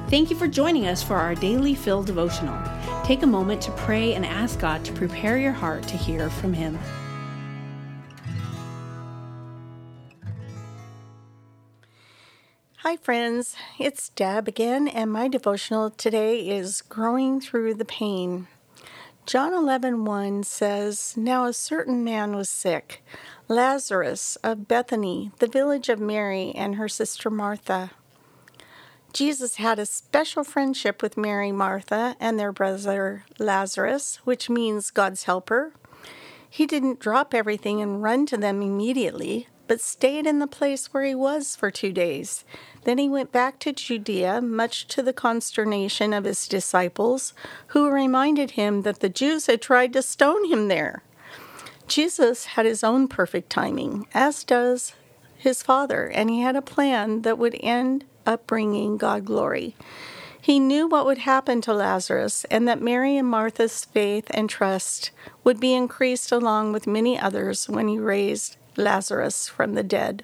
Thank you for joining us for our Daily Fill devotional. Take a moment to pray and ask God to prepare your heart to hear from Him. Hi friends, it's Deb again, and my devotional today is Growing Through the Pain. John 11:1 says, "Now a certain man was sick, Lazarus of Bethany, the village of Mary and her sister Martha." Jesus had a special friendship with Mary, Martha, and their brother Lazarus, which means God's helper. He didn't drop everything and run to them immediately, but stayed in the place where he was for 2 days. Then he went back to Judea, much to the consternation of his disciples, who reminded him that the Jews had tried to stone him there. Jesus had his own perfect timing, as does his Father, and he had a plan that would end up bringing God glory. He knew what would happen to Lazarus, and that Mary and Martha's faith and trust would be increased along with many others when he raised Lazarus from the dead.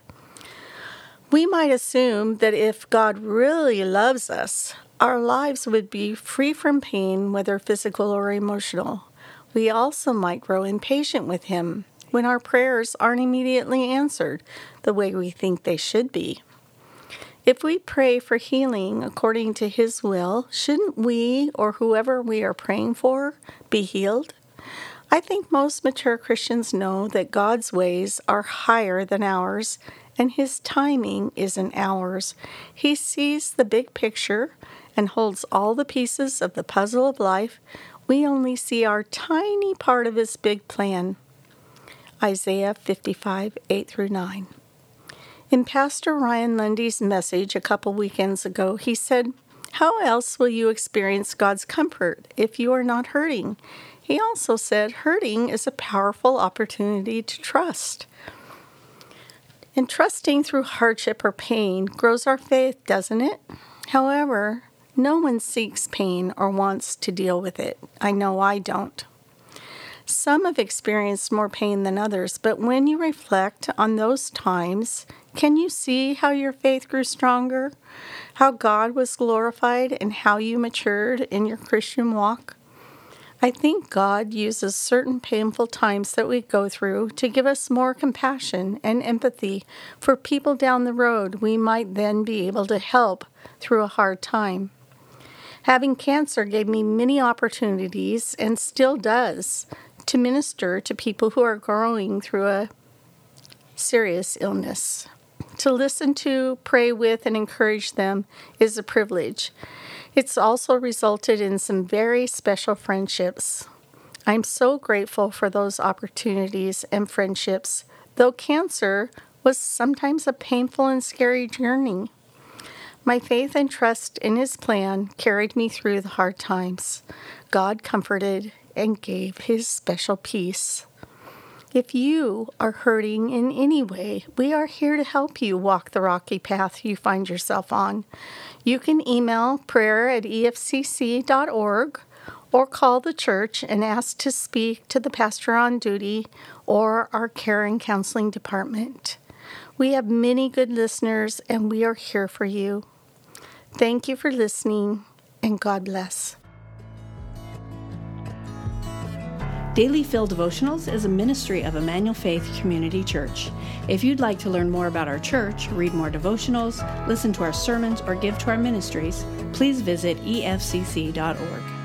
We might assume that if God really loves us, our lives would be free from pain, whether physical or emotional. We also might grow impatient with Him when our prayers aren't immediately answered the way we think they should be. If we pray for healing according to His will, shouldn't we, or whoever we are praying for, be healed? I think most mature Christians know that God's ways are higher than ours, and His timing isn't ours. He sees the big picture and holds all the pieces of the puzzle of life. We only see our tiny part of His big plan. Isaiah 55:8-9. In Pastor Ryan Lundy's message a couple weekends ago, he said, "How else will you experience God's comfort if you are not hurting?" He also said, hurting is a powerful opportunity to trust. And trusting through hardship or pain grows our faith, doesn't it? However, no one seeks pain or wants to deal with it. I know I don't. Some have experienced more pain than others, but when you reflect on those times, can you see how your faith grew stronger, how God was glorified, and how you matured in your Christian walk? I think God uses certain painful times that we go through to give us more compassion and empathy for people down the road we might then be able to help through a hard time. Having cancer gave me many opportunities, and still does, to minister to people who are going through a serious illness. To listen to, pray with, and encourage them is a privilege. It's also resulted in some very special friendships. I'm so grateful for those opportunities and friendships, though cancer was sometimes a painful and scary journey. My faith and trust in His plan carried me through the hard times. God comforted and gave His special peace. If you are hurting in any way, we are here to help you walk the rocky path you find yourself on. You can email prayer@efcc.org or call the church and ask to speak to the pastor on duty or our care and counseling department. We have many good listeners, and we are here for you. Thank you for listening, and God bless. Daily Fill Devotionals is a ministry of Emmanuel Faith Community Church. If you'd like to learn more about our church, read more devotionals, listen to our sermons, or give to our ministries, please visit efcc.org.